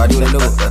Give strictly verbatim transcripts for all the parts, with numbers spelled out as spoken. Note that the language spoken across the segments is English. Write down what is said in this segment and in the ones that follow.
I do the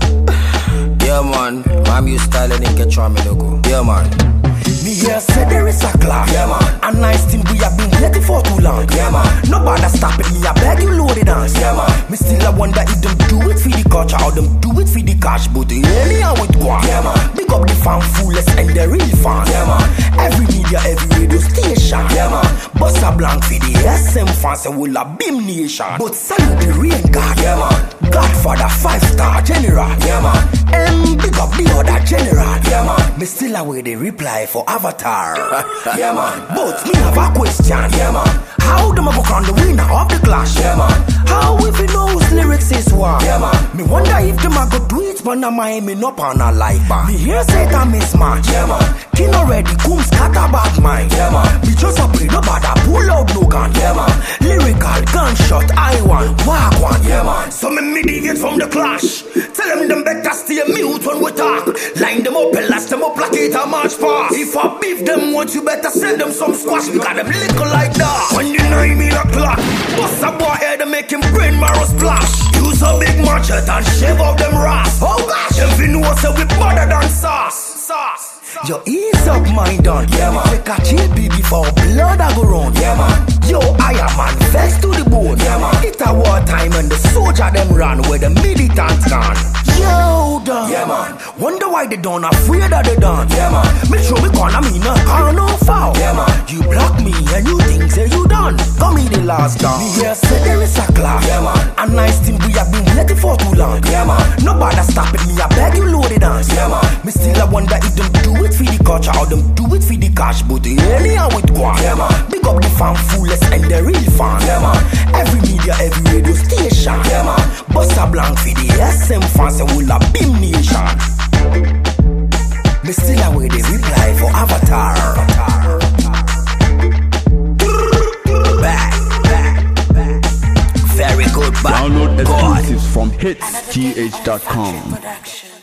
logo. Yeah, man. My music style and it get try me logo. Yeah, man. Me here say there is a class. Yeah, man. A nice thing we have been waiting for too long. Yeah, man. Nobody stopping me, I beg you load it dance. Yeah, man. Me still I wonder if them do it for the culture or them do it for the cash. But the alien with go. Yeah, man. Big up the fan foolish and the real fans. Yeah, man. Every media, every radio station. Yeah, man. Bust a blank for the S M fans and will a beam nation. But salute the rain god. Yeah, man. Godfather, five star general. Yeah, man. And big up the other general. Yeah, man. Me still away the reply for Avatar. Yeah, man. But me have a question. Yeah, man. How them a book on the winner of the clash? Yeah, man. How if he knows lyrics is one? Yeah, man. Me wonder if them a go do it, but now my me up on a life bar. Me hear say that mismatch. Yeah, man. King already come scatter bad mind. Yeah, man. Me just a pray no bother pull out no gun. Yeah, man. Lyrical gunshot I want walk one. Yeah, man. So me me deviate from the clash. Tell them them better stay mute when we talk. Line them up and last them up like it a march pass. If I beef them once, you better send them some squash because them little like that. When you know me a clock, bust a boy head and make him brain marrow splash. Use a big machete and shave off them rasp. Oh gosh, them fi know say we better than sauce. Sauce. Yo, ease up, my done. Yeah, man. Take a chill, baby, for blood I go round. Yeah, man. Yo, I am man, vest to the bone. Yeah, man. It a war time and the soldier them run where the militants gone. Yo, done. Yeah, man. Wonder why they done afraid of the done. Yeah, man. Make sure me corner me no car no foul. Yeah, man. You block me and you think say you done. Come me the last down. Me here say there is a class. Yeah, man. A nice thing we have been waiting for too long. Yeah, man. Nobody stopping me, I beg you load it dance. Yeah, man. Me still I wonder if them do it for the culture or them do it for the cash. But the alien with go. Yeah, man. Big up the fan foolish and the real fans. Yeah, man. Every media, every radio station. Yeah, man. Bust a blank for the S M fans and will a beam nation. Me still away the reply for Avatar. Back, back, back. Very good, back. Download God. exclusives from hits t h dot com. Production.